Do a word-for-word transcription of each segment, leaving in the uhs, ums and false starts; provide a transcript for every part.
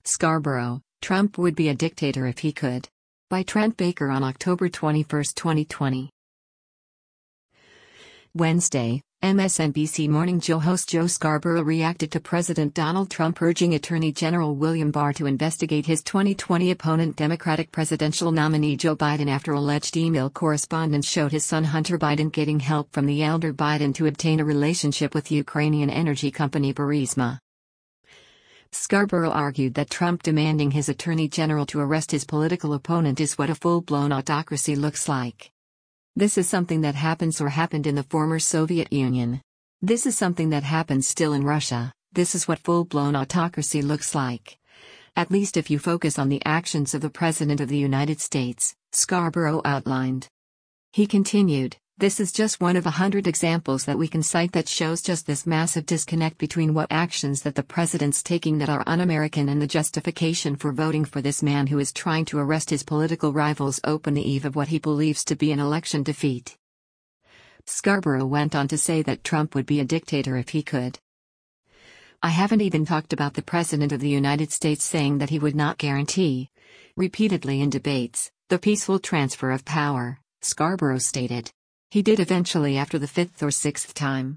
Scarborough, Trump would be a dictator if he could. By Trent Baker on October twenty-first, twenty twenty. Wednesday, M S N B C Morning Joe host Joe Scarborough reacted to President Donald Trump urging Attorney General William Barr to investigate his twenty twenty opponent Democratic presidential nominee Joe Biden after alleged email correspondence showed his son Hunter Biden getting help from the elder Biden to obtain a relationship with Ukrainian energy company Burisma. Scarborough argued that Trump demanding his attorney general to arrest his political opponent is what a full-blown autocracy looks like. This is something that happens or happened in the former Soviet Union. This is something that happens still in Russia. This is what full-blown autocracy looks like. At least if you focus on the actions of the President of the United States, Scarborough outlined. He continued, "This is just one of a hundred examples that we can cite that shows just this massive disconnect between what actions that the president's taking that are un-American and the justification for voting for this man who is trying to arrest his political rivals open the eve of what he believes to be an election defeat." Scarborough went on to say that Trump would be a dictator if he could. "I haven't even talked about the President of the United States saying that he would not guarantee, repeatedly in debates, the peaceful transfer of power," Scarborough stated. He did eventually after the fifth or sixth time.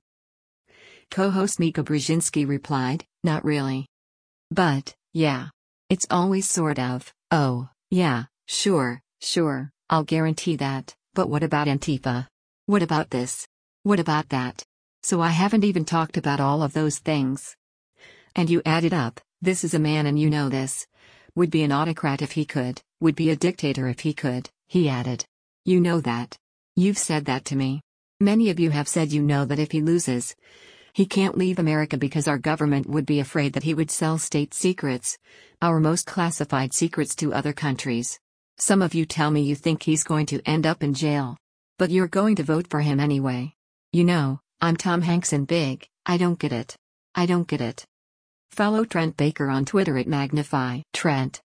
Co-host Mika Brzezinski replied, "Not really. But, yeah. It's always sort of, oh, yeah, sure, sure, I'll guarantee that, but what about Antifa? What about this? What about that? So I haven't even talked about all of those things." And you added up, "This is a man and you know this. Would be an autocrat if he could, would be a dictator if he could," he added. "You know that. You've said that to me. Many of you have said you know that if he loses, he can't leave America because our government would be afraid that he would sell state secrets, our most classified secrets, to other countries. Some of you tell me you think he's going to end up in jail. But you're going to vote for him anyway. You know, I'm Tom Hanks in Big, I don't get it. I don't get it." Follow Trent Baker on Twitter at Magnify Trent.